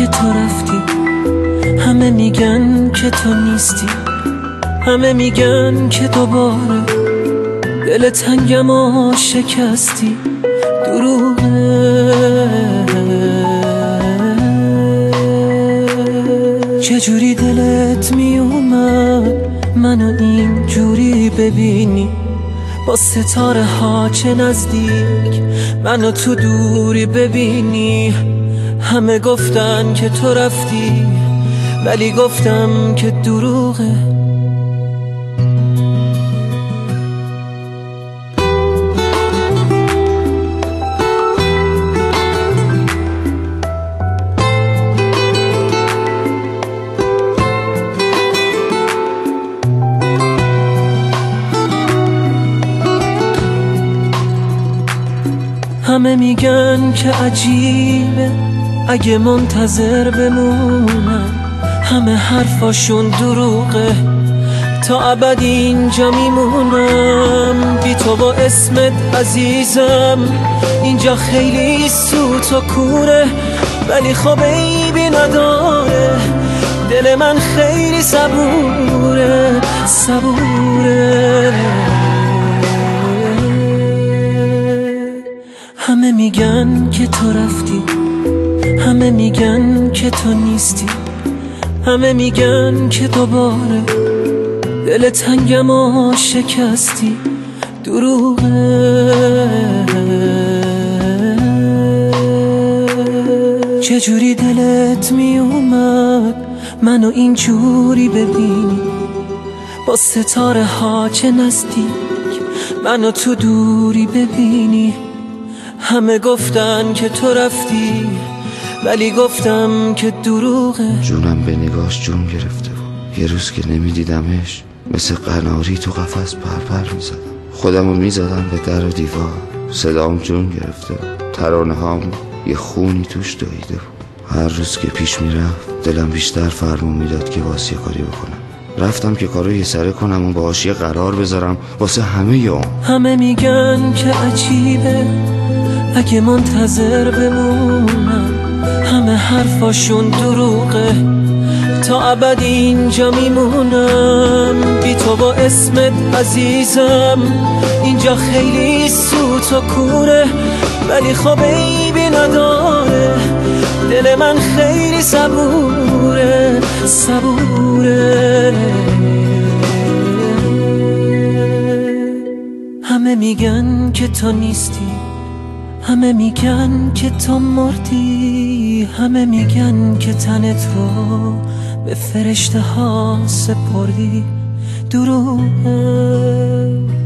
که تو رفتی، همه میگن که تو نیستی، همه میگن که دوباره دل تنگم و شکستی. دروغه. چجوری دلت میومد منو اینجوری ببینی، با ستاره ها چه نزدیک منو تو دوری ببینی. همه گفتن که تو رفتی ولی گفتم که دروغه. همه میگن که عجیبه اگه منتظر بمونم، همه حرفاشون دروغه، تا ابد اینجا میمونم بی تو با اسمت عزیزم. اینجا خیلی سوت و کوره ولی خب عیبی نداره، دل من خیلی صبوره صبوره. همه میگن که تو رفتی، همه میگن که تو نیستی، همه میگن که دوباره دل تنگم و شکستی. دروغه. چجوری دلت میومد منو اینجوری ببینی، با ستاره ها چه نزدیک منو تو دوری ببینی. همه گفتن که تو رفتی ولی گفتم که دروغه. جونم به نگاش جون گرفته بود، یه روز که نمیدیدمش مثل قناری تو قفس پرپر میزدم، خودمو میزدم به در و دیوار، صدام جون گرفته بود، ترانه هام یه خونی توش دویده بود. هر روز که پیش میرفت دلم بیشتر فرمون میداد که واسه یه کاری بکنم. رفتم که کارو یه سره کنم و باهاش یه قرار بذارم واسه همه یوم. همه میگن که عجیبه اگه منتظر بمونم، همه حرفاشون دروغه، تا ابد اینجا میمونم بی تو با اسمت عزیزم. اینجا خیلی سوت و کوره ولی خب عیبی نداره، دل من خیلی صبوره صبوره. همه میگن که تو نیستی، همه میگن که تو مردی، همه میگن که تن تو به فرشته ها سپردی. دروغه.